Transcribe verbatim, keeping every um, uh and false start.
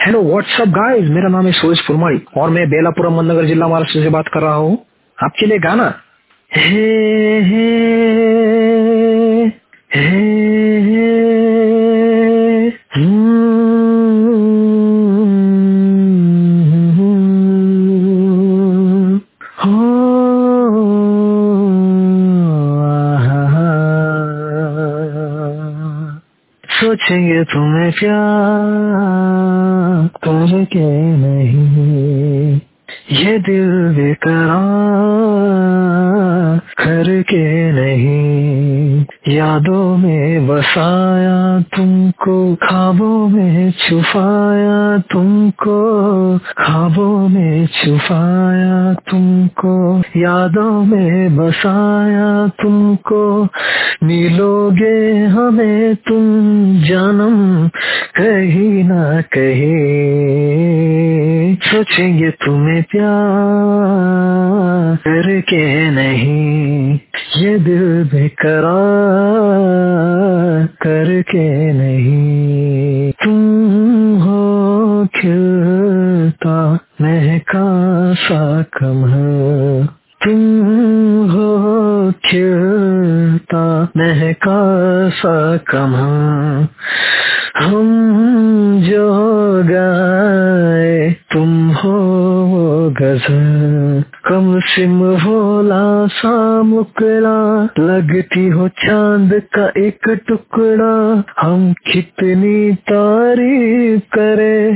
Hello what's up guys, मेरा नाम है सूरज फुलमाड़ी और मैं बेलापुरम मन्नगर जिला महाराष्ट्र से बात कर रहा हूँ। आपके लिए गाना हे हे हे हे हम्म, हो आहा, सोचेंगे तुम्हें प्यार करके नहीं, ये दिल बेकरार करके नहीं, यादों में बसाया तुमको, ख्वाबों में छुपाया तुमको, ख्वाबों में छुपाया तुमको, यादों में बसाया तुमको, मिलोगे हमें तुम जन्म कहीं ना कहीं, सोचेंगे तुम्हें प्यार करके नहीं, ये दिल बेकरार करके नहीं। तुम हो खिलता महका सा कमल, तुम हो खिलता महका सा कमल, हम जो गाए तुम हो वो गजल, कम सिम भोला सा मुकड़ा, लगती हो चांद का एक टुकड़ा, हम कितनी तारीफ करें।